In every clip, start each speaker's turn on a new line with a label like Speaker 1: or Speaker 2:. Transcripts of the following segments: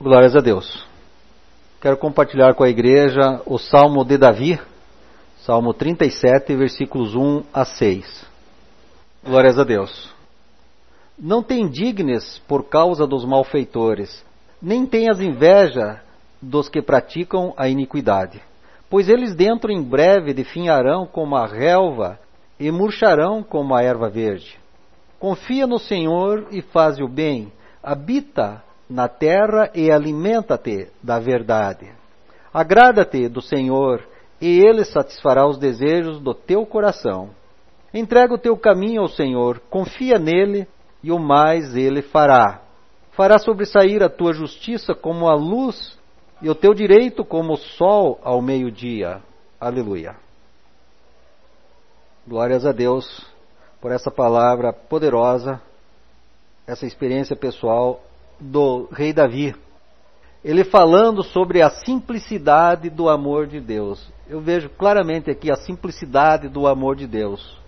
Speaker 1: Glórias a Deus. Quero compartilhar com a igreja o Salmo de Davi, Salmo 37, versículos 1 a 6. Glórias a Deus. Não te indignes por causa dos malfeitores, nem tenhas inveja dos que praticam a iniquidade, pois eles dentro em breve definharão como a relva e murcharão como a erva verde. Confia no Senhor e faze o bem, habita na terra e alimenta-te da verdade. Agrada-te do Senhor e Ele satisfará os desejos do teu coração. Entrega o teu caminho ao Senhor, confia nele e o mais Ele fará. Fará sobressair a tua justiça como a luz e o teu direito como o sol ao meio-dia. Aleluia. Glórias a Deus por essa palavra poderosa, essa experiência pessoal do rei Davi. Ele falando sobre a simplicidade do amor de Deus. Eu vejo claramente aqui a simplicidade do amor de Deus.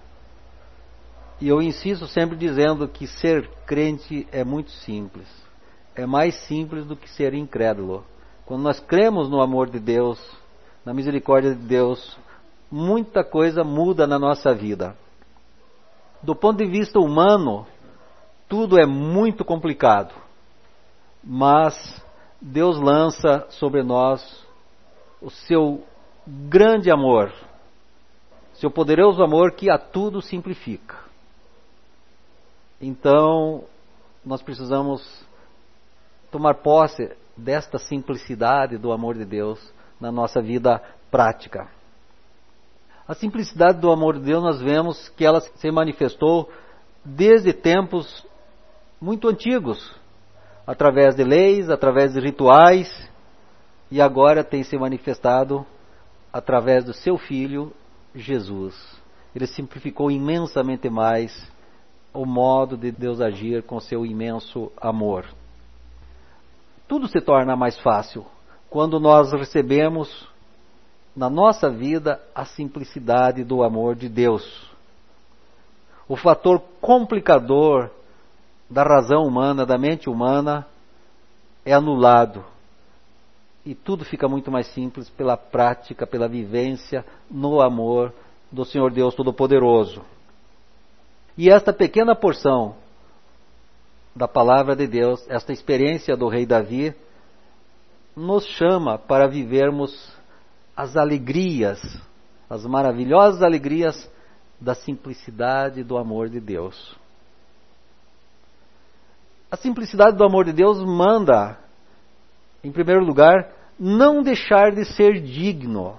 Speaker 1: E eu insisto sempre dizendo que ser crente é muito simples. É mais simples do que ser incrédulo. Quando nós cremos no amor de Deus, na misericórdia de Deus, muita coisa muda na nossa vida. Do ponto de vista humano, tudo é muito complicado, mas Deus lança sobre nós o seu grande amor, seu poderoso amor que a tudo simplifica. Então, nós precisamos tomar posse desta simplicidade do amor de Deus na nossa vida prática. A simplicidade do amor de Deus, nós vemos que ela se manifestou desde tempos muito antigos, através de leis, através de rituais, e agora tem se manifestado através do seu Filho, Jesus. Ele simplificou imensamente mais o modo de Deus agir com seu imenso amor. Tudo se torna mais fácil quando nós recebemos na nossa vida a simplicidade do amor de Deus. O fator complicador da razão humana, da mente humana, é anulado. E tudo fica muito mais simples pela prática, pela vivência no amor do Senhor Deus Todo-Poderoso. E esta pequena porção da palavra de Deus, esta experiência do rei Davi, nos chama para vivermos as alegrias, as maravilhosas alegrias da simplicidade do amor de Deus. A simplicidade do amor de Deus manda, em primeiro lugar, não deixar de ser digno.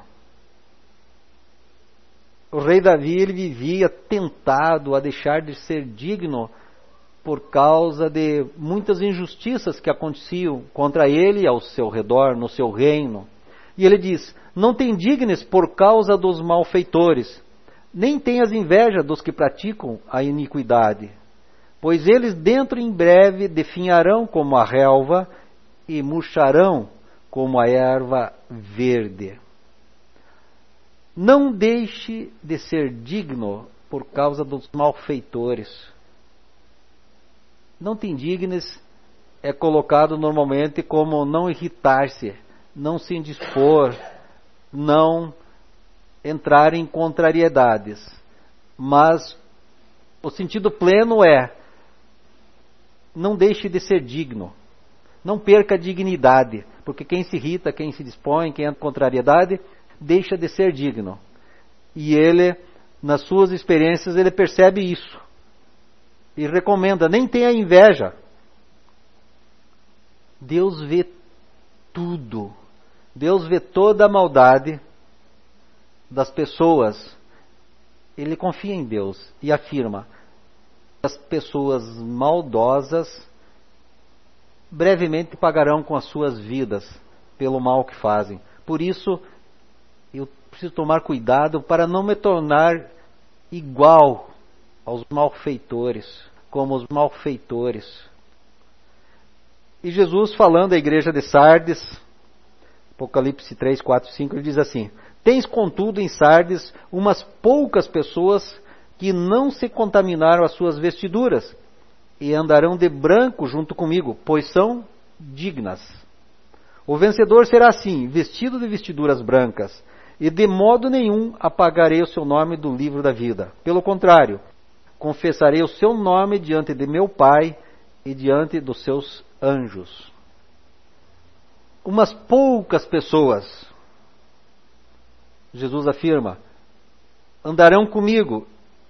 Speaker 1: O rei Davi, ele vivia tentado a deixar de ser digno por causa de muitas injustiças que aconteciam contra ele e ao seu redor, no seu reino. E ele diz: não te indignes por causa dos malfeitores, nem tenhas inveja dos que praticam a iniquidade, pois eles dentro em breve definharão como a relva e murcharão como a erva verde. Não deixe de ser digno por causa dos malfeitores. Não te indignes é colocado normalmente como não irritar-se, não se indispor, não entrar em contrariedades. Mas o sentido pleno é: não deixe de ser digno. Não perca a dignidade, porque quem se irrita, quem se dispõe, quem entra em contrariedade, deixa de ser digno. E ele, nas suas experiências, ele percebe isso. E recomenda: nem tenha inveja. Deus vê tudo. Deus vê toda a maldade das pessoas. Ele confia em Deus e afirma: as pessoas maldosas brevemente pagarão com as suas vidas pelo mal que fazem. Por isso, eu preciso tomar cuidado para não me tornar igual aos malfeitores, como os malfeitores. E Jesus, falando à igreja de Sardes, Apocalipse 3, 4, 5, ele diz assim: tens contudo em Sardes umas poucas pessoas que não se contaminaram as suas vestiduras, e andarão de branco junto comigo, pois são dignas. O vencedor será assim, vestido de vestiduras brancas, e de modo nenhum apagarei o seu nome do livro da vida. Pelo contrário, confessarei o seu nome diante de meu Pai e diante dos seus anjos. Umas poucas pessoas, Jesus afirma, andarão comigo,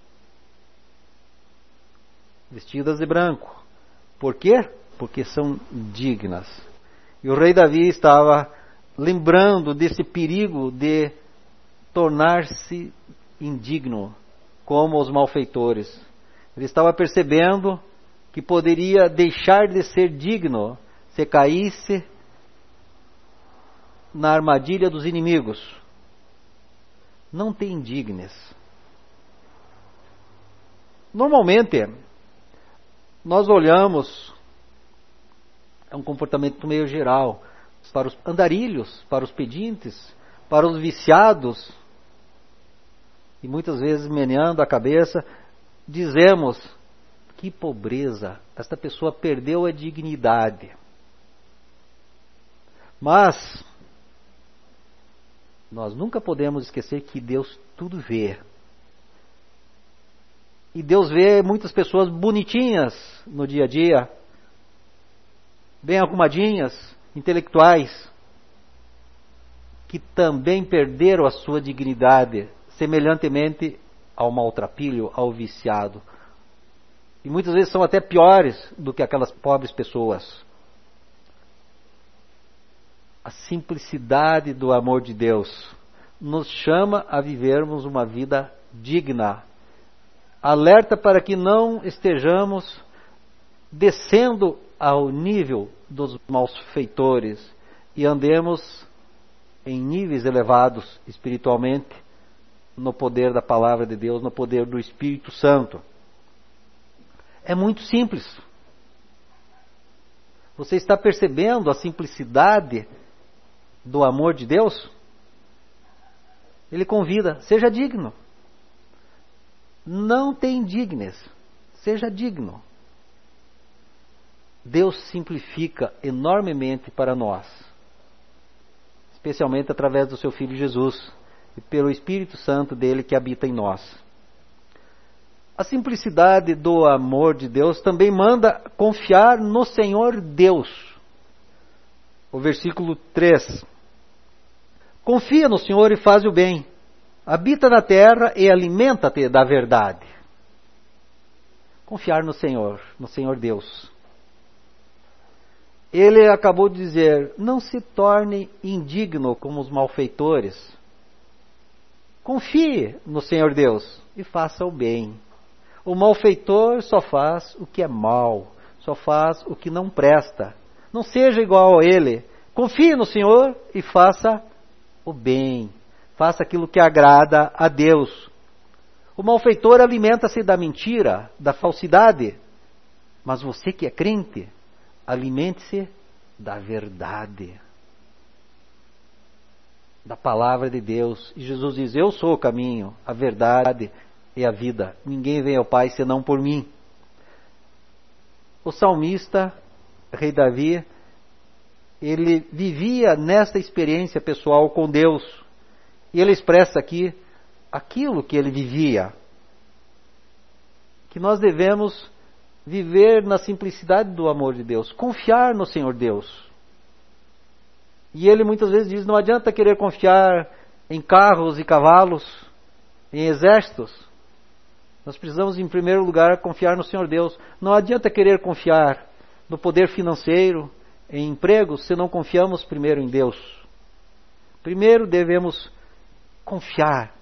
Speaker 1: vestidas de branco. Por quê? Porque são dignas. E o rei Davi estava lembrando desse perigo de tornar-se indigno, como os malfeitores. Ele estava percebendo que poderia deixar de ser digno se caísse na armadilha dos inimigos. Não te indignes. Normalmente, nós olhamos, é um comportamento meio geral, para os andarilhos, para os pedintes, para os viciados, e muitas vezes meneando a cabeça, dizemos, que pobreza, esta pessoa perdeu a dignidade. Mas, nós nunca podemos esquecer que Deus tudo vê. E Deus vê muitas pessoas bonitinhas no dia a dia, bem arrumadinhas, intelectuais, que também perderam a sua dignidade, semelhantemente ao maltrapilho, ao viciado. E muitas vezes são até piores do que aquelas pobres pessoas. A simplicidade do amor de Deus nos chama a vivermos uma vida digna. Alerta para que não estejamos descendo ao nível dos malfeitores e andemos em níveis elevados espiritualmente no poder da palavra de Deus, no poder do Espírito Santo. É muito simples. Você está percebendo a simplicidade do amor de Deus? Ele convida, seja digno. Não te indignes, seja digno. Deus simplifica enormemente para nós, especialmente através do seu Filho Jesus e pelo Espírito Santo dele que habita em nós. A simplicidade do amor de Deus também manda confiar no Senhor Deus. O versículo 3. Confia no Senhor e faz o bem. Habita na terra e alimenta-te da verdade. Confiar no Senhor Deus. Ele acabou de dizer, não se torne indigno como os malfeitores. Confie no Senhor Deus e faça o bem. O malfeitor só faz o que é mal, só faz o que não presta. Não seja igual a ele. Confie no Senhor e faça o bem. Faça aquilo que agrada a Deus. O malfeitor alimenta-se da mentira, da falsidade. Mas você que é crente, alimente-se da verdade. Da palavra de Deus. E Jesus diz, eu sou o caminho, a verdade e a vida. Ninguém vem ao Pai senão por mim. O salmista, rei Davi, ele vivia nesta experiência pessoal com Deus. E ele expressa aqui aquilo que ele vivia. Que nós devemos viver na simplicidade do amor de Deus. Confiar no Senhor Deus. E ele muitas vezes diz, não adianta querer confiar em carros e cavalos, em exércitos. Nós precisamos, em primeiro lugar, confiar no Senhor Deus. Não adianta querer confiar no poder financeiro, em empregos, se não confiamos primeiro em Deus. Primeiro devemos confiar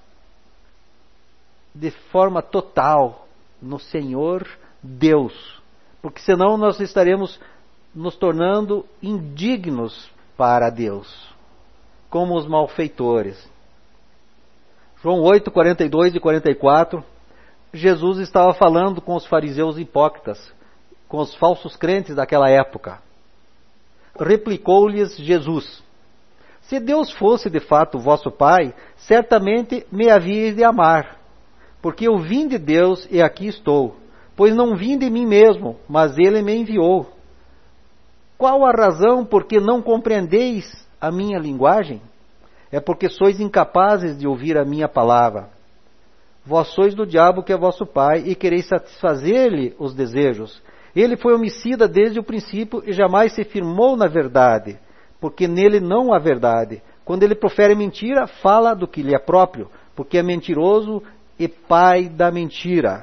Speaker 1: de forma total no Senhor Deus, porque senão nós estaremos nos tornando indignos para Deus, como os malfeitores. João 8, 42 e 44, Jesus estava falando com os fariseus hipócritas, com os falsos crentes daquela época. Replicou-lhes Jesus, se Deus fosse de fato vosso Pai, certamente me havíeis de amar, porque eu vim de Deus e aqui estou, pois não vim de mim mesmo, mas Ele me enviou. Qual a razão por que não compreendeis a minha linguagem? É porque sois incapazes de ouvir a minha palavra. Vós sois do diabo, que é vosso pai, e quereis satisfazer-lhe os desejos. Ele foi homicida desde o princípio e jamais se firmou na verdade, porque nele não há verdade. Quando ele profere mentira, fala do que lhe é próprio, porque é mentiroso e pai da mentira.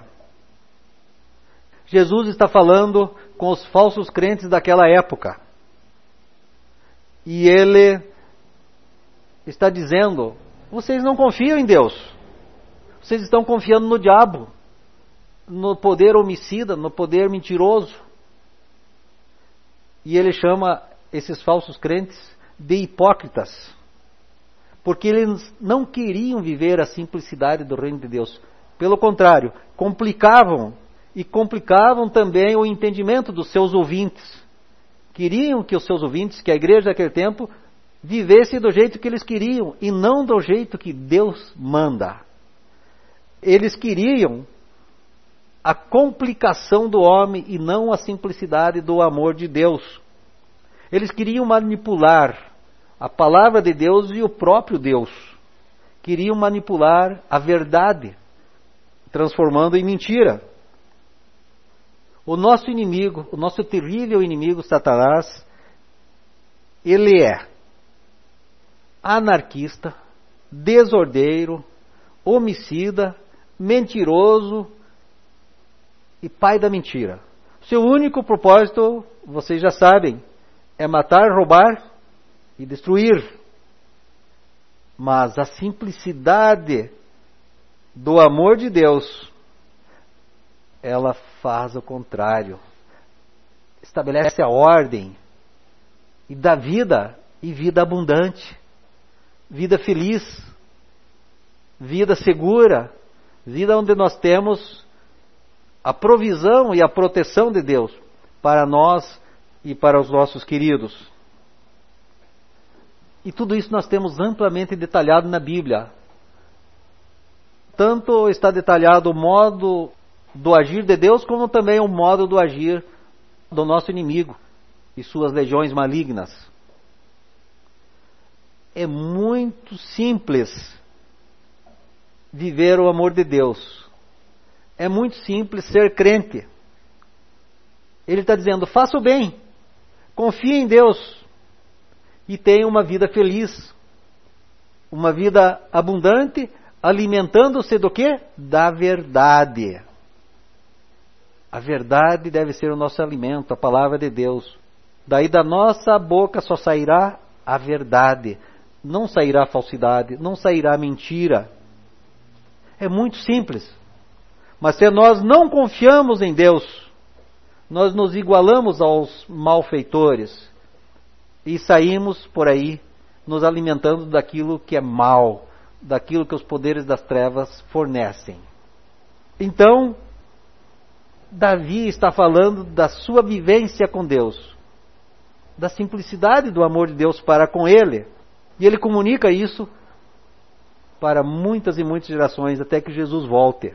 Speaker 1: Jesus está falando com os falsos crentes daquela época. E ele está dizendo: vocês não confiam em Deus. Vocês estão confiando no diabo, no poder homicida, no poder mentiroso. E ele chama esses falsos crentes de hipócritas, porque eles não queriam viver a simplicidade do reino de Deus. Pelo contrário, complicavam também o entendimento dos seus ouvintes. Queriam que os seus ouvintes, que a igreja daquele tempo, vivesse do jeito que eles queriam e não do jeito que Deus manda. Eles queriam a complicação do homem e não a simplicidade do amor de Deus. Eles queriam manipular a palavra de Deus e o próprio Deus. Queriam manipular a verdade, transformando em mentira. O nosso inimigo, o nosso terrível inimigo Satanás, ele é anarquista, desordeiro, homicida, mentiroso e pai da mentira. Seu único propósito, vocês já sabem, é matar, roubar e destruir. Mas a simplicidade do amor de Deus, ela faz o contrário. Estabelece a ordem e dá vida, e vida abundante, vida feliz, vida segura, vida onde nós temos a provisão e a proteção de Deus para nós e para os nossos queridos. E tudo isso nós temos amplamente detalhado na Bíblia. Tanto está detalhado o modo do agir de Deus, como também o modo do agir do nosso inimigo e suas legiões malignas. É muito simples viver o amor de Deus. É muito simples ser crente. Ele está dizendo: faça o bem, confie em Deus e tenha uma vida feliz, uma vida abundante, alimentando-se do quê? Da verdade. A verdade deve ser o nosso alimento, a palavra de Deus. Daí da nossa boca só sairá a verdade, não sairá falsidade, não sairá mentira. É muito simples. Mas se nós não confiamos em Deus, nós nos igualamos aos malfeitores e saímos por aí nos alimentando daquilo que é mal, daquilo que os poderes das trevas fornecem. Então, Davi está falando da sua vivência com Deus, da simplicidade do amor de Deus para com ele, e ele comunica isso para muitas e muitas gerações, até que Jesus volte.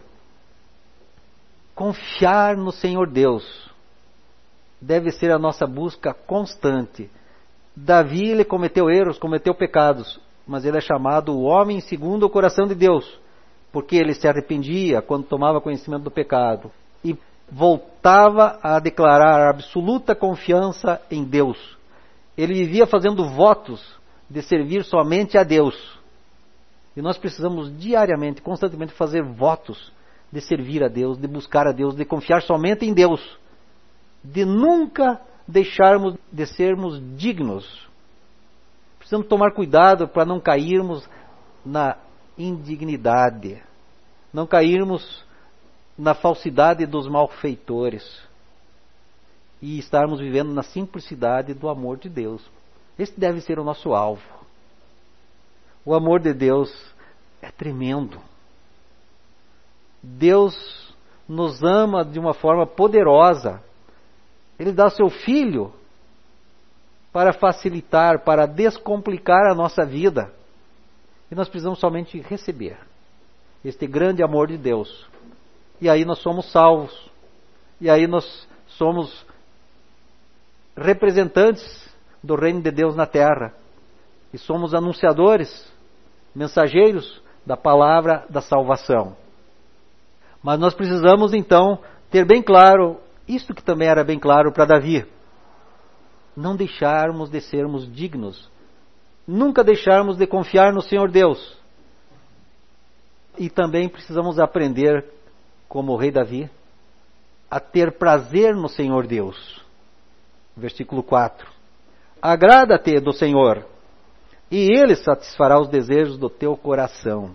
Speaker 1: Confiar no Senhor Deus deve ser a nossa busca constante. Davi, ele cometeu erros, cometeu pecados, mas ele é chamado o homem segundo o coração de Deus, porque ele se arrependia quando tomava conhecimento do pecado e voltava a declarar absoluta confiança em Deus. Ele vivia fazendo votos de servir somente a Deus. E nós precisamos diariamente, constantemente fazer votos de servir a Deus, de buscar a Deus, de confiar somente em Deus, de nunca deixarmos de sermos dignos. Precisamos tomar cuidado para não cairmos na indignidade, não cairmos na falsidade dos malfeitores e estarmos vivendo na simplicidade do amor de Deus. Esse deve ser o nosso alvo. O amor de Deus é tremendo. Deus nos ama de uma forma poderosa. Ele dá seu Filho para facilitar, para descomplicar a nossa vida. E nós precisamos somente receber este grande amor de Deus. E aí nós somos salvos. E aí nós somos representantes do reino de Deus na terra. E somos anunciadores, mensageiros da palavra da salvação. Mas nós precisamos então ter bem claro, isto que também era bem claro para Davi. Não deixarmos de sermos dignos. Nunca deixarmos de confiar no Senhor Deus. E também precisamos aprender, como o rei Davi, a ter prazer no Senhor Deus. Versículo 4. Agrada-te do Senhor, e Ele satisfará os desejos do teu coração.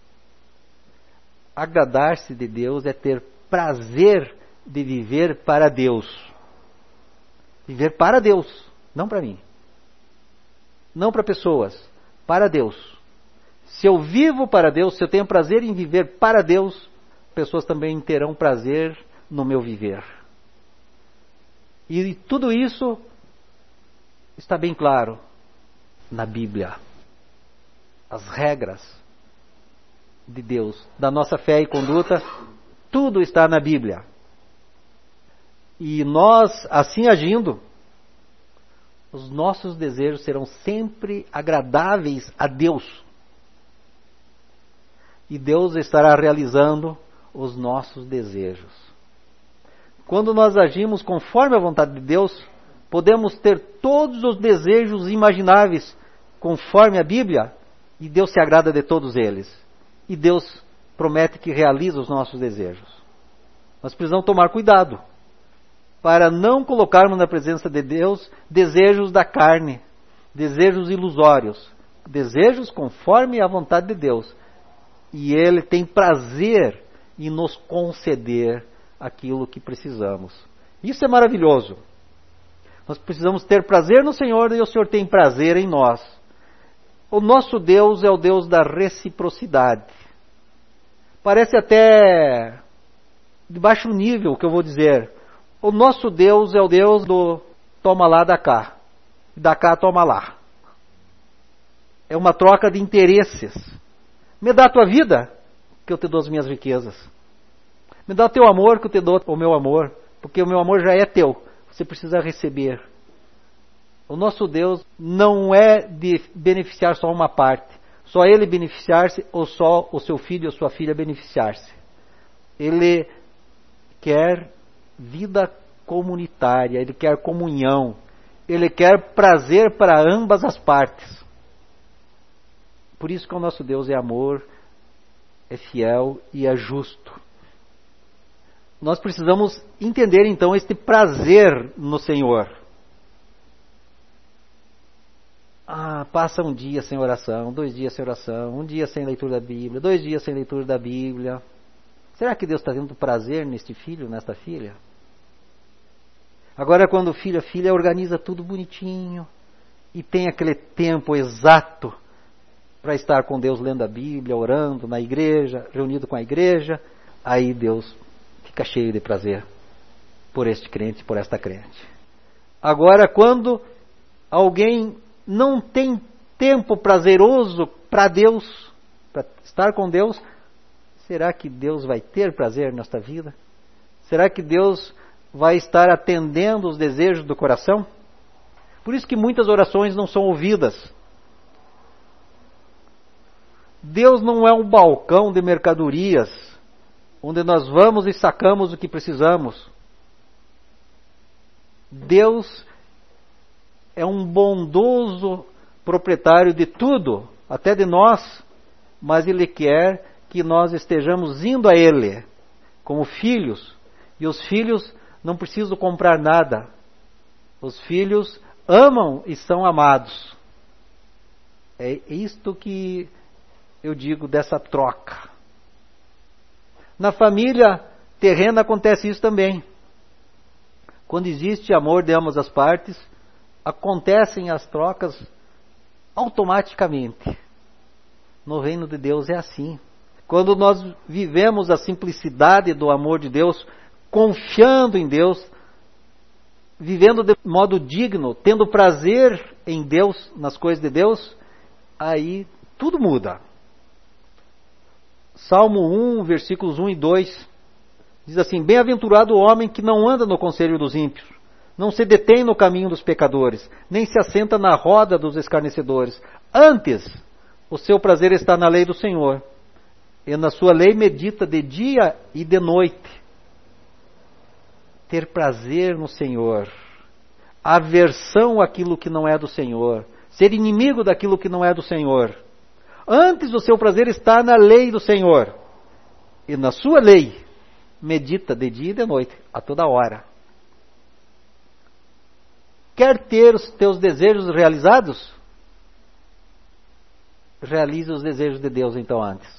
Speaker 1: Agradar-se de Deus é ter prazer de viver para Deus. Viver para Deus, não para mim. Não para pessoas, para Deus. Se eu vivo para Deus, se eu tenho prazer em viver para Deus, pessoas também terão prazer no meu viver. E tudo isso está bem claro na Bíblia. As regras de Deus, da nossa fé e conduta, tudo está na Bíblia. E nós, assim agindo, os nossos desejos serão sempre agradáveis a Deus. E Deus estará realizando os nossos desejos. Quando nós agimos conforme a vontade de Deus, podemos ter todos os desejos imagináveis conforme a Bíblia, e Deus se agrada de todos eles. E Deus promete que realiza os nossos desejos. Nós precisamos tomar cuidado para não colocarmos na presença de Deus desejos da carne, desejos ilusórios, desejos conforme a vontade de Deus. E Ele tem prazer em nos conceder aquilo que precisamos. Isso é maravilhoso. Nós precisamos ter prazer no Senhor e o Senhor tem prazer em nós. O nosso Deus é o Deus da reciprocidade. Parece até de baixo nível o que eu vou dizer. O nosso Deus é o Deus do toma lá, dá cá. Dá cá, toma lá. É uma troca de interesses. Me dá a tua vida, que eu te dou as minhas riquezas. Me dá o teu amor, que eu te dou o meu amor. Porque o meu amor já é teu. Você precisa receber. O nosso Deus não é de beneficiar só uma parte. Só Ele beneficiar-se ou só o seu filho ou sua filha beneficiar-se. Ele quer vida comunitária. Ele quer comunhão. Ele quer prazer para ambas as partes. Por isso que o nosso Deus é amor, é fiel e é justo. Nós precisamos entender então este prazer no Senhor. Passa um dia sem oração, 2 dias sem oração, 1 dia sem leitura da Bíblia, 2 dias sem leitura da Bíblia. Será que Deus está tendo prazer neste filho, nesta filha? Agora quando o filho, a filha organiza tudo bonitinho e tem aquele tempo exato para estar com Deus lendo a Bíblia, orando na igreja, reunido com a igreja, aí Deus fica cheio de prazer por este crente, por esta crente. Agora, quando alguém não tem tempo prazeroso para Deus, para estar com Deus, será que Deus vai ter prazer nesta vida? Será que Deus vai estar atendendo os desejos do coração? Por isso que muitas orações não são ouvidas. Deus não é um balcão de mercadorias, onde nós vamos e sacamos o que precisamos. Deus é um bondoso proprietário de tudo, até de nós, mas Ele quer que nós estejamos indo a Ele, como filhos. E os filhos não precisam comprar nada. Os filhos amam e são amados. É isto que eu digo dessa troca. Na família terrena acontece isso também. Quando existe amor de ambas as partes, acontecem as trocas automaticamente. No reino de Deus é assim. Quando nós vivemos a simplicidade do amor de Deus, confiando em Deus, vivendo de modo digno, tendo prazer em Deus, nas coisas de Deus, aí tudo muda. Salmo 1, versículos 1 e 2, diz assim: Bem-aventurado o homem que não anda no conselho dos ímpios, não se detém no caminho dos pecadores, nem se assenta na roda dos escarnecedores. Antes, o seu prazer está na lei do Senhor, e na sua lei medita de dia e de noite. Ter prazer no Senhor, aversão àquilo que não é do Senhor, ser inimigo daquilo que não é do Senhor. Antes, o seu prazer está na lei do Senhor, e na sua lei medita de dia e de noite, a toda hora. Quer ter os teus desejos realizados? Realize os desejos de Deus então antes.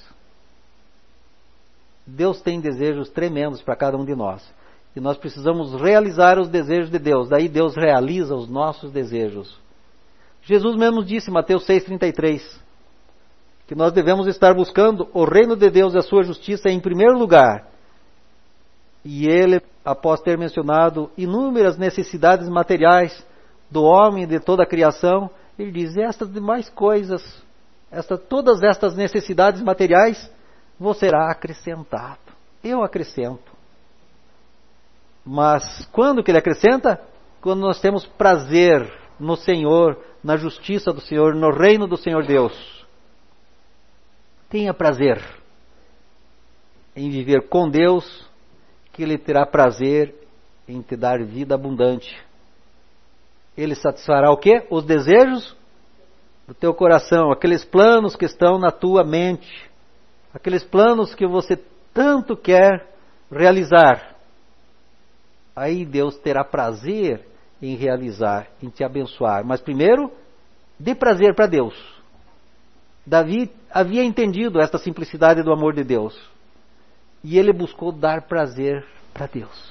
Speaker 1: Deus tem desejos tremendos para cada um de nós. E nós precisamos realizar os desejos de Deus. Daí Deus realiza os nossos desejos. Jesus mesmo disse, Mateus 6,33, que nós devemos estar buscando o reino de Deus e a sua justiça em primeiro lugar. E ele, após ter mencionado inúmeras necessidades materiais do homem e de toda a criação, ele diz, estas demais coisas, todas estas necessidades materiais, vos será acrescentado. Eu acrescento. Mas quando que ele acrescenta? Quando nós temos prazer no Senhor, na justiça do Senhor, no reino do Senhor Deus. Tenha prazer em viver com Deus, que Ele terá prazer em te dar vida abundante. Ele satisfará o quê? Os desejos do teu coração, aqueles planos que estão na tua mente, aqueles planos que você tanto quer realizar. Aí Deus terá prazer em realizar, em te abençoar. Mas primeiro, dê prazer para Deus. Davi havia entendido esta simplicidade do amor de Deus. E ele buscou dar prazer para Deus.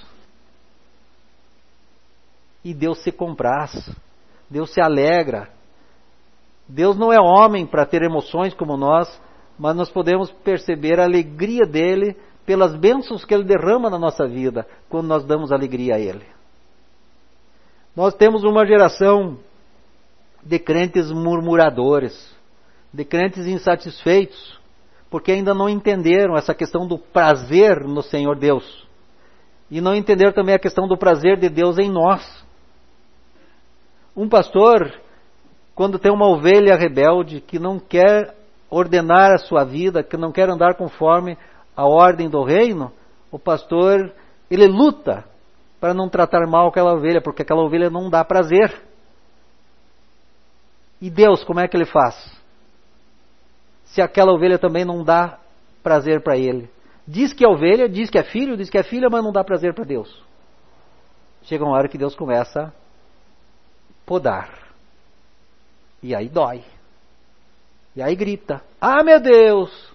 Speaker 1: E Deus se compraz. Deus se alegra. Deus não é homem para ter emoções como nós, mas nós podemos perceber a alegria dele pelas bênçãos que Ele derrama na nossa vida, quando nós damos alegria a Ele. Nós temos uma geração de crentes murmuradores, de crentes insatisfeitos, porque ainda não entenderam essa questão do prazer no Senhor Deus. E não entenderam também a questão do prazer de Deus em nós. Um pastor, quando tem uma ovelha rebelde, que não quer ordenar a sua vida, que não quer andar conforme a ordem do reino, o pastor, ele luta para não tratar mal aquela ovelha, porque aquela ovelha não dá prazer. E Deus, como é que Ele faz? Se aquela ovelha também não dá prazer para Ele. Diz que é ovelha, diz que é filho, diz que é filha, mas não dá prazer para Deus. Chega uma hora que Deus começa a podar. E aí dói. E aí grita, ah, meu Deus!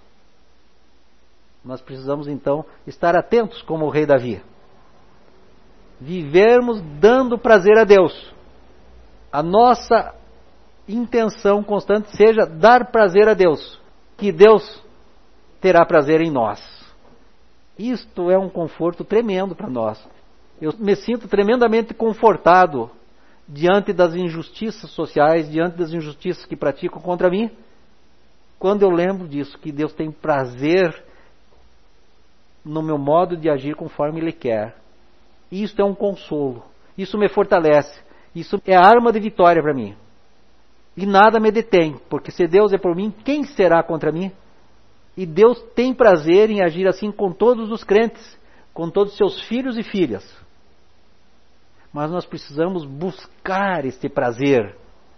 Speaker 1: Nós precisamos então estar atentos como o rei Davi. Vivermos dando prazer a Deus. A nossa intenção constante seja dar prazer a Deus. Que Deus terá prazer em nós. Isto é um conforto tremendo para nós. Eu me sinto tremendamente confortado diante das injustiças sociais, diante das injustiças que praticam contra mim, quando eu lembro disso, que Deus tem prazer no meu modo de agir conforme Ele quer. Isso é um consolo. Isso me fortalece. Isso é arma de vitória para mim. E nada me detém, porque se Deus é por mim, quem será contra mim? E Deus tem prazer em agir assim com todos os crentes, com todos os seus filhos e filhas. Mas nós precisamos buscar este prazer.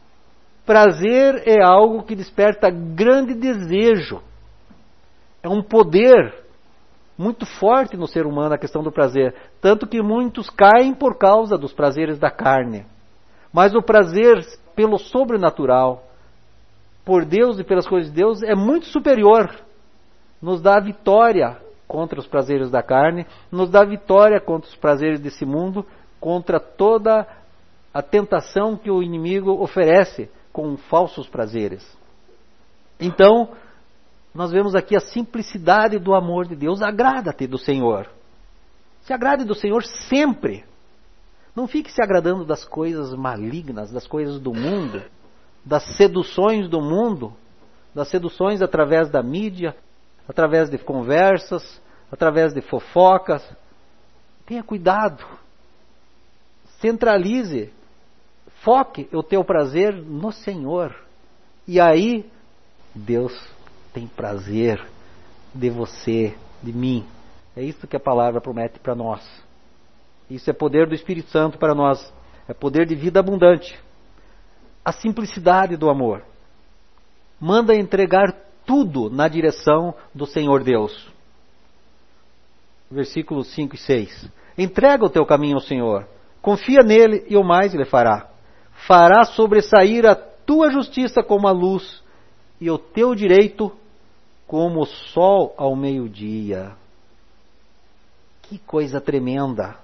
Speaker 1: Prazer é algo que desperta grande desejo. É um poder muito forte no ser humano a questão do prazer. Tanto que muitos caem por causa dos prazeres da carne. Mas o prazer pelo sobrenatural, por Deus e pelas coisas de Deus, é muito superior. Nos dá vitória contra os prazeres da carne, nos dá vitória contra os prazeres desse mundo, contra toda a tentação que o inimigo oferece com falsos prazeres. Então, nós vemos aqui a simplicidade do amor de Deus. Agrada-te do Senhor. Se agrade do Senhor sempre. Não fique se agradando das coisas malignas, das coisas do mundo, das seduções do mundo, das seduções através da mídia, através de conversas, através de fofocas. Tenha cuidado. Centralize, foque o teu prazer no Senhor. E aí, Deus tem prazer de você, de mim. É isso que a palavra promete para nós. Isso é poder do Espírito Santo para nós. É poder de vida abundante. A simplicidade do amor. Manda entregar tudo na direção do Senhor Deus. Versículos 5 e 6. Entrega o teu caminho ao Senhor. Confia nele e o mais ele fará. Fará sobressair a tua justiça como a luz e o teu direito como o sol ao meio-dia. Que coisa tremenda!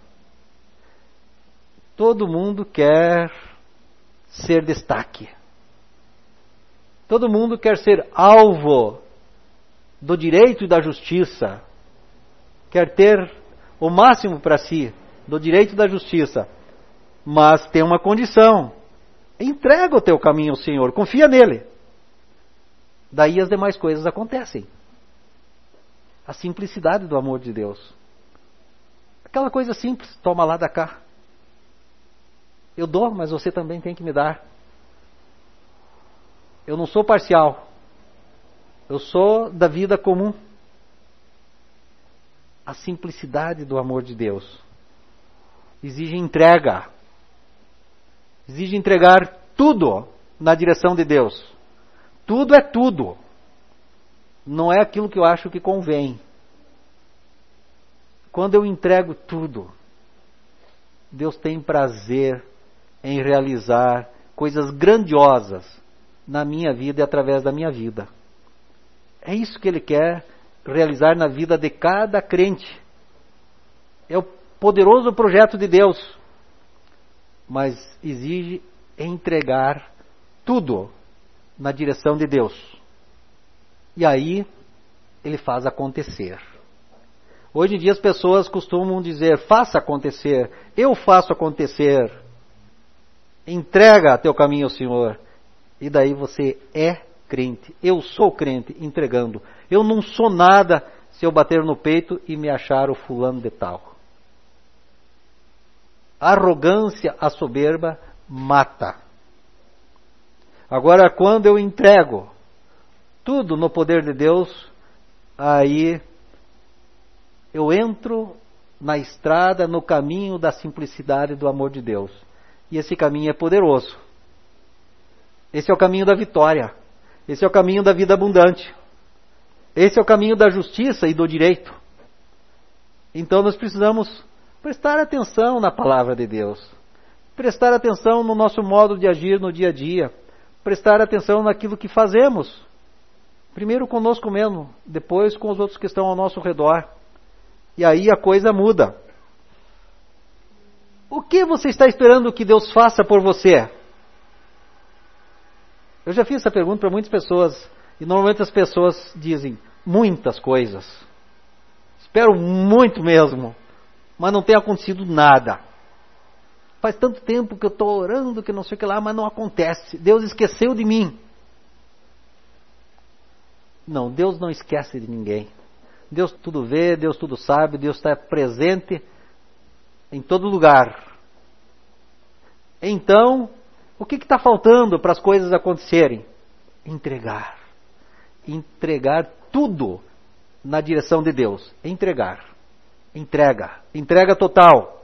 Speaker 1: Todo mundo quer ser destaque. Todo mundo quer ser alvo do direito e da justiça. Quer ter o máximo para si do direito e da justiça. Mas tem uma condição. Entrega o teu caminho ao Senhor. Confia nele. Daí as demais coisas acontecem. A simplicidade do amor de Deus. Aquela coisa simples. Toma lá, dá cá. Eu dou, mas você também tem que me dar. Eu não sou parcial. Eu sou da vida comum. A simplicidade do amor de Deus exige entrega. Exige entregar tudo na direção de Deus. Tudo é tudo. Não é aquilo que eu acho que convém. Quando eu entrego tudo, Deus tem prazer em realizar coisas grandiosas na minha vida e através da minha vida. É isso que Ele quer realizar na vida de cada crente. É o poderoso projeto de Deus. Mas exige entregar tudo na direção de Deus. E aí, Ele faz acontecer. Hoje em dia as pessoas costumam dizer, faça acontecer, eu faço acontecer. Entrega teu caminho ao Senhor. E daí você é crente. Eu sou crente entregando. Eu não sou nada se eu bater no peito e me achar o fulano de tal. A arrogância, a soberba mata. Agora, quando eu entrego tudo no poder de Deus, aí eu entro na estrada, no caminho da simplicidade do amor de Deus. E esse caminho é poderoso. Esse é o caminho da vitória. Esse é o caminho da vida abundante. Esse é o caminho da justiça e do direito. Então nós precisamos prestar atenção na palavra de Deus. Prestar atenção no nosso modo de agir no dia a dia. Prestar atenção naquilo que fazemos. Primeiro conosco mesmo, depois com os outros que estão ao nosso redor. E aí a coisa muda. O que você está esperando que Deus faça por você? Eu já fiz essa pergunta para muitas pessoas. E normalmente as pessoas dizem muitas coisas. Espero muito mesmo. Mas não tem acontecido nada. Faz tanto tempo que eu estou orando, que não sei o que lá, mas não acontece. Deus esqueceu de mim. Não, Deus não esquece de ninguém. Deus tudo vê, Deus tudo sabe, Deus está presente em todo lugar. Então, o que está faltando para as coisas acontecerem? Entregar. Entregar tudo na direção de Deus. Entregar. Entrega. Entrega total.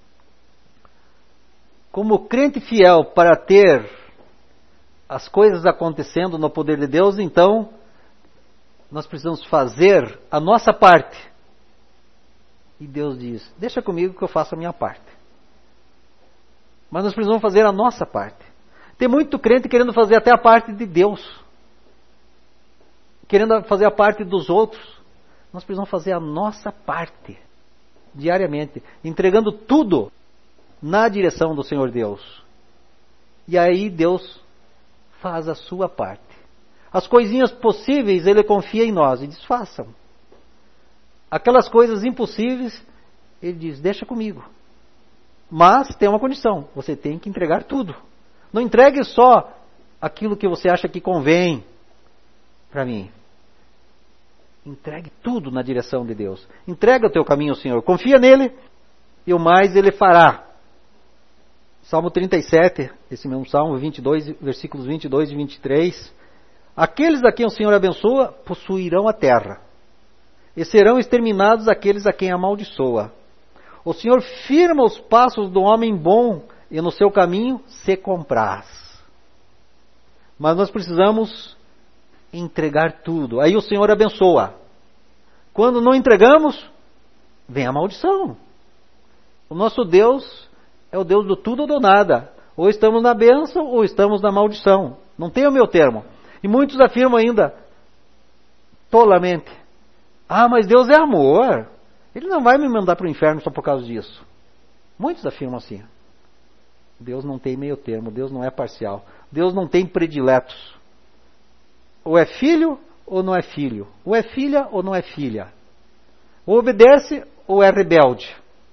Speaker 1: Como crente fiel para ter as coisas acontecendo no poder de Deus, então nós precisamos fazer a nossa parte. E Deus diz, deixa comigo que eu faço a minha parte. Mas nós precisamos fazer a nossa parte. Tem muito crente querendo fazer até a parte de Deus. Querendo fazer a parte dos outros. Nós precisamos fazer a nossa parte. Diariamente. Entregando tudo na direção do Senhor Deus. E aí Deus faz a sua parte. As coisinhas possíveis Ele confia em nós e diz, façam. Aquelas coisas impossíveis, Ele diz, deixa comigo. Mas tem uma condição, você tem que entregar tudo. Não entregue só aquilo que você acha que convém para mim. Entregue tudo na direção de Deus. Entrega o teu caminho ao Senhor. Confia nele e o mais Ele fará. Salmo 37, esse mesmo Salmo 22, versículos 22 e 23. Aqueles a quem o Senhor abençoa possuirão a terra, e serão exterminados aqueles a quem amaldiçoa. O Senhor firma os passos do homem bom, e no seu caminho se compraz. Mas nós precisamos entregar tudo. Aí o Senhor abençoa. Quando não entregamos, vem a maldição. O nosso Deus é o Deus do tudo ou do nada. Ou estamos na bênção ou estamos na maldição. Não tem o meu termo. E muitos afirmam ainda, tolamente, mas Deus é amor. Ele não vai me mandar para o inferno só por causa disso. Muitos afirmam assim. Deus não tem meio termo, Deus não é parcial. Deus não tem prediletos. Ou é filho ou não é filho. Ou é filha ou não é filha. Ou obedece ou é rebelde.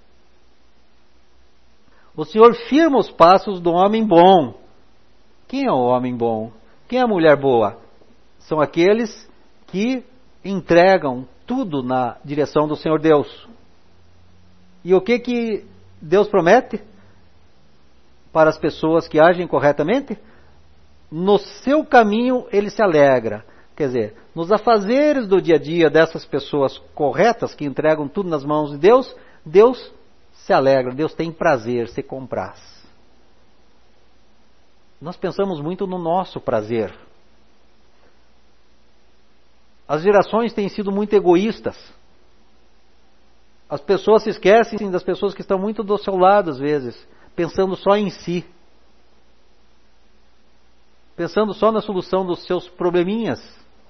Speaker 1: O Senhor firma os passos do homem bom. Quem é o homem bom? Quem é a mulher boa? São aqueles que entregam tudo na direção do Senhor Deus. E o que Deus promete para as pessoas que agem corretamente? No seu caminho ele se alegra. Quer dizer, nos afazeres do dia a dia dessas pessoas corretas que entregam tudo nas mãos de Deus, Deus se alegra, Deus tem prazer, se compraz. Nós pensamos muito no nosso prazer. As gerações têm sido muito egoístas. As pessoas se esquecem das pessoas que estão muito do seu lado, às vezes, pensando só em si. Pensando só na solução dos seus probleminhas.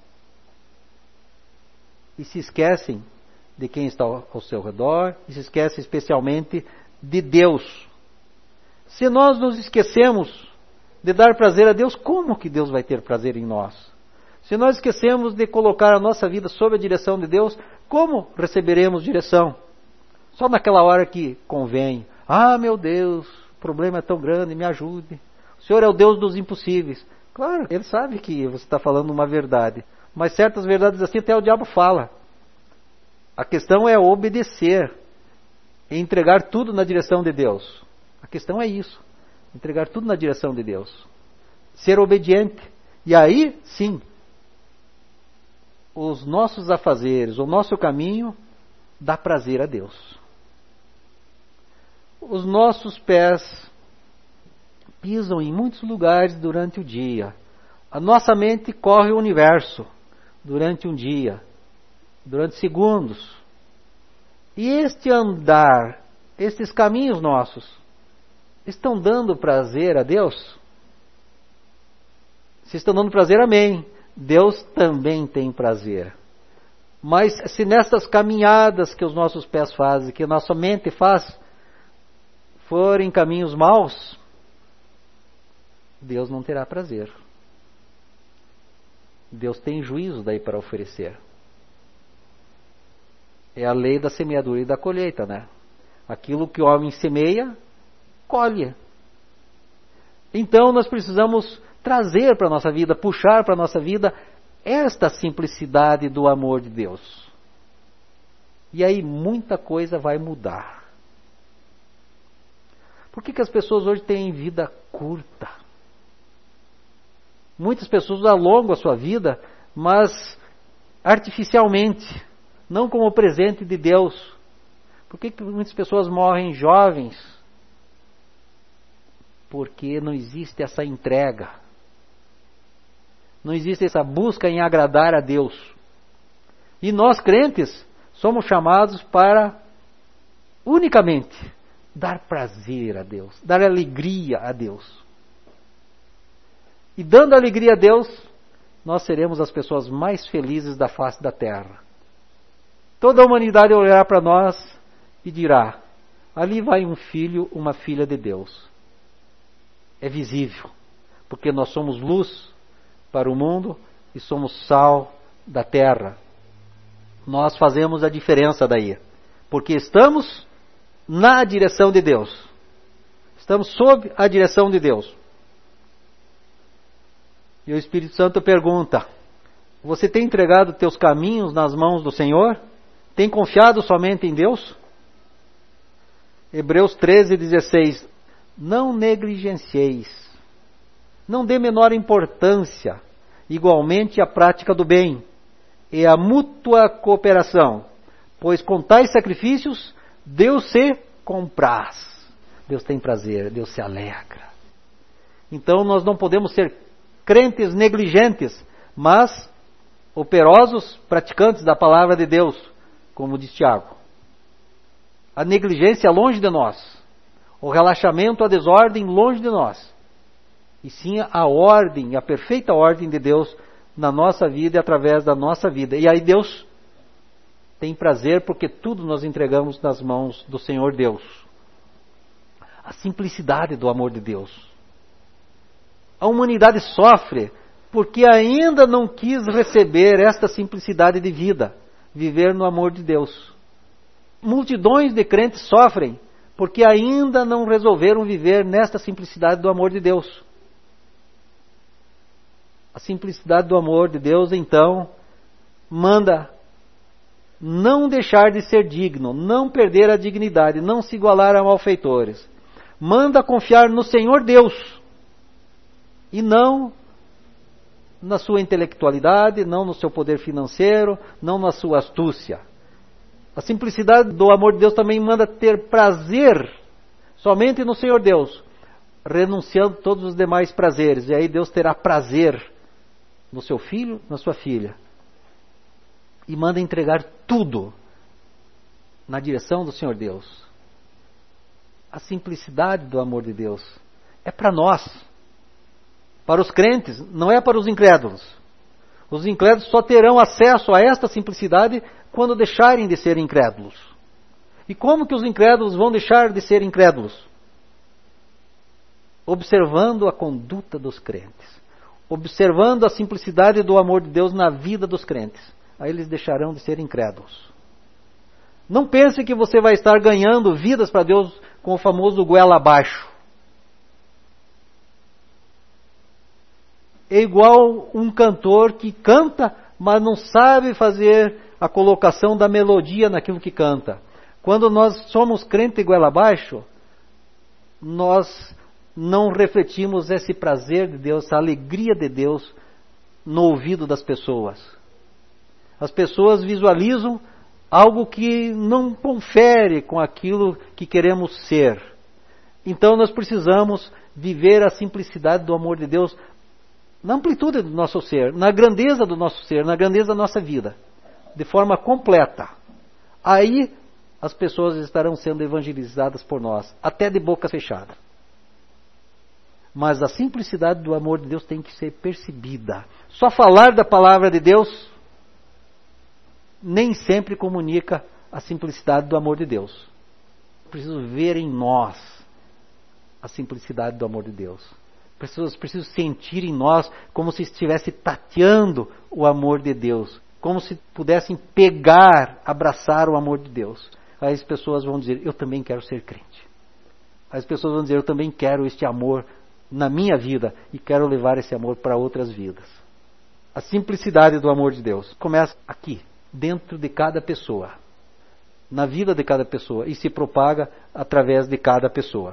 Speaker 1: E se esquecem de quem está ao seu redor, e se esquecem especialmente de Deus. Se nós nos esquecemos de dar prazer a Deus, como que Deus vai ter prazer em nós? Se nós esquecemos de colocar a nossa vida sob a direção de Deus, como receberemos direção? Só naquela hora que convém. Meu Deus, o problema é tão grande, me ajude. O Senhor é o Deus dos impossíveis. Claro, Ele sabe que você está falando uma verdade. Mas certas verdades assim até o diabo fala. A questão é obedecer. E entregar tudo na direção de Deus. A questão é isso. Entregar tudo na direção de Deus. Ser obediente. E aí, sim, os nossos afazeres, o nosso caminho, dá prazer a Deus. Os nossos pés pisam em muitos lugares durante o dia. A nossa mente corre o universo durante um dia, durante segundos. E este andar, estes caminhos nossos, estão dando prazer a Deus? Se estão dando prazer, amém. Deus também tem prazer. Mas se nessas caminhadas que os nossos pés fazem, que a nossa mente faz, forem caminhos maus, Deus não terá prazer. Deus tem juízo daí para oferecer. É a lei da semeadura e da colheita, né? Aquilo que o homem semeia, colhe. Então nós precisamos trazer para a nossa vida, puxar para a nossa vida esta simplicidade do amor de Deus. E aí muita coisa vai mudar. Por que as pessoas hoje têm vida curta? Muitas pessoas alongam a sua vida, mas artificialmente, não como presente de Deus. Por que muitas pessoas morrem jovens? Porque não existe essa entrega. Não existe essa busca em agradar a Deus. E nós, crentes, somos chamados para unicamente dar prazer a Deus, dar alegria a Deus. E dando alegria a Deus, nós seremos as pessoas mais felizes da face da terra. Toda a humanidade olhará para nós e dirá: ali vai um filho, uma filha de Deus. É visível, porque nós somos luz para o mundo e somos sal da terra. Nós fazemos a diferença daí, porque estamos na direção de Deus. Estamos sob a direção de Deus. E o Espírito Santo pergunta: você tem entregado teus caminhos nas mãos do Senhor? Tem confiado somente em Deus? Hebreus 13:16. não negligencieis, não dê menor importância, igualmente, à prática do bem e à mútua cooperação, pois com tais sacrifícios Deus se compraz, Deus tem prazer, Deus se alegra. Então nós não podemos ser crentes negligentes, mas operosos praticantes da palavra de Deus, como diz Tiago. A negligência longe de nós, o relaxamento, a desordem longe de nós, e sim a ordem, a perfeita ordem de Deus na nossa vida e através da nossa vida. E aí Deus tem prazer porque tudo nós entregamos nas mãos do Senhor Deus. A simplicidade do amor de Deus. A humanidade sofre porque ainda não quis receber esta simplicidade de vida, viver no amor de Deus. Multidões de crentes sofrem porque ainda não resolveram viver nesta simplicidade do amor de Deus. A simplicidade do amor de Deus, então, manda não deixar de ser digno, não perder a dignidade, não se igualar a malfeitores. Manda confiar no Senhor Deus e não na sua intelectualidade, não no seu poder financeiro, não na sua astúcia. A simplicidade do amor de Deus também manda ter prazer somente no Senhor Deus, renunciando todos os demais prazeres. E aí Deus terá prazer no seu filho, na sua filha. E manda entregar tudo na direção do Senhor Deus. A simplicidade do amor de Deus é para nós. Para os crentes, não é para os incrédulos. Os incrédulos só terão acesso a esta simplicidade quando deixarem de ser incrédulos. E como que os incrédulos vão deixar de ser incrédulos? Observando a conduta dos crentes. Observando a simplicidade do amor de Deus na vida dos crentes. Aí eles deixarão de ser incrédulos. Não pense que você vai estar ganhando vidas para Deus com o famoso goela abaixo. É igual um cantor que canta, mas não sabe fazer a colocação da melodia naquilo que canta. Quando nós somos crentes goela abaixo, nós não refletimos esse prazer de Deus, essa alegria de Deus no ouvido das pessoas. As pessoas visualizam algo que não confere com aquilo que queremos ser. Então nós precisamos viver a simplicidade do amor de Deus na amplitude do nosso ser, na grandeza do nosso ser, na grandeza da nossa vida, de forma completa. Aí as pessoas estarão sendo evangelizadas por nós, até de boca fechada. Mas a simplicidade do amor de Deus tem que ser percebida. Só falar da palavra de Deus nem sempre comunica a simplicidade do amor de Deus. Preciso ver em nós a simplicidade do amor de Deus. Preciso sentir em nós como se estivesse tateando o amor de Deus. Como se pudessem pegar, abraçar o amor de Deus. Aí as pessoas vão dizer, eu também quero ser crente. As pessoas vão dizer, eu também quero este amor na minha vida e quero levar esse amor para outras vidas. A simplicidade do amor de Deus começa aqui, dentro de cada pessoa, na vida de cada pessoa, e se propaga através de cada pessoa.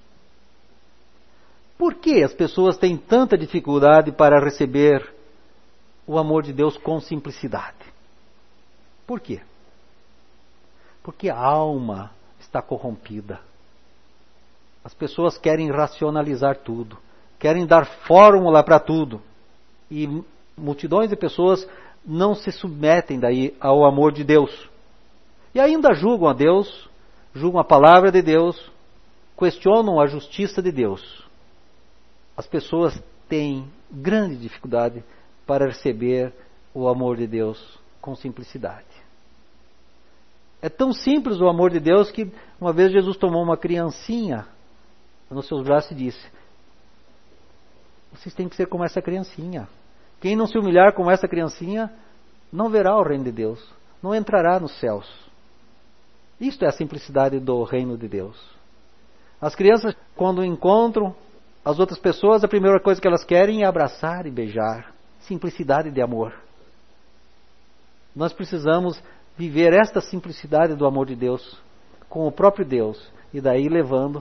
Speaker 1: Por que as pessoas têm tanta dificuldade para receber o amor de Deus com simplicidade? Por quê? Porque a alma está corrompida. As pessoas querem racionalizar tudo, querem dar fórmula para tudo. E multidões de pessoas não se submetem daí ao amor de Deus. E ainda julgam a Deus, julgam a palavra de Deus, questionam a justiça de Deus. As pessoas têm grande dificuldade para receber o amor de Deus com simplicidade. É tão simples o amor de Deus que uma vez Jesus tomou uma criancinha nos seus braços e disse, vocês têm que ser como essa criancinha. Quem não se humilhar como essa criancinha não verá o reino de Deus, não entrará nos céus. Isto é a simplicidade do reino de Deus. As crianças, quando encontram as outras pessoas, a primeira coisa que elas querem é abraçar e beijar. Simplicidade de amor. Nós precisamos viver esta simplicidade do amor de Deus com o próprio Deus e daí levando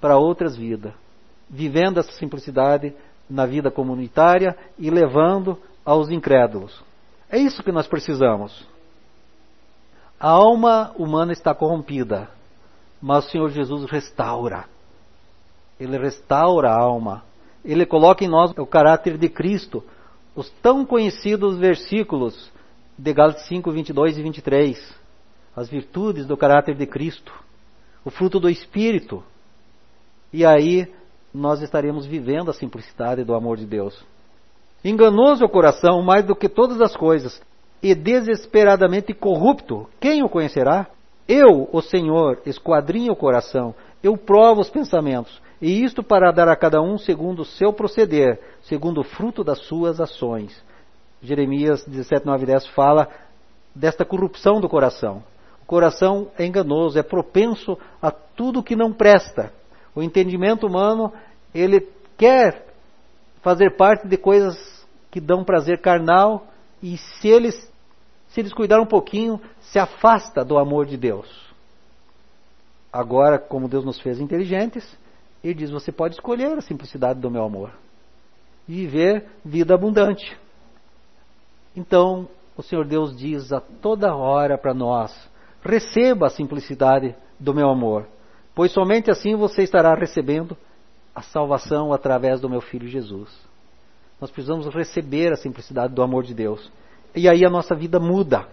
Speaker 1: para outras vidas, vivendo essa simplicidade na vida comunitária e levando aos incrédulos. É isso que nós precisamos. A alma humana está corrompida, mas o Senhor Jesus restaura. Ele restaura a alma. Ele coloca em nós o caráter de Cristo. Os tão conhecidos versículos de Gálatas 5, 22 e 23. As virtudes do caráter de Cristo. O fruto do Espírito. E aí nós estaremos vivendo a simplicidade do amor de Deus. Enganoso é o coração mais do que todas as coisas, e desesperadamente corrupto. Quem o conhecerá? Eu, o Senhor, esquadrinho o coração, eu provo os pensamentos, e isto para dar a cada um segundo o seu proceder, segundo o fruto das suas ações. Jeremias 17, 9 e 10 fala desta corrupção do coração. O coração é enganoso, é propenso a tudo que não presta. O entendimento humano, ele quer fazer parte de coisas que dão prazer carnal, e se ele se descuidar um pouquinho, se afasta do amor de Deus. Agora, como Deus nos fez inteligentes, Ele diz, você pode escolher a simplicidade do meu amor. E viver vida abundante. Então, o Senhor Deus diz a toda hora para nós, receba a simplicidade do meu amor, pois somente assim você estará recebendo a salvação através do meu Filho Jesus. Nós precisamos receber a simplicidade do amor de Deus. E aí a nossa vida muda.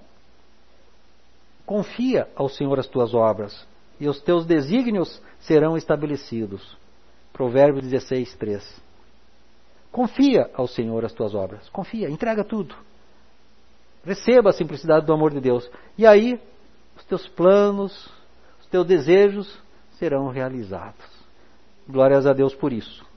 Speaker 1: Confia ao Senhor as tuas obras, e os teus desígnios serão estabelecidos. Provérbios 16, 3. Confia ao Senhor as tuas obras. Confia, entrega tudo. Receba a simplicidade do amor de Deus. E aí, os teus planos, os teus desejos serão realizados. Glórias a Deus por isso.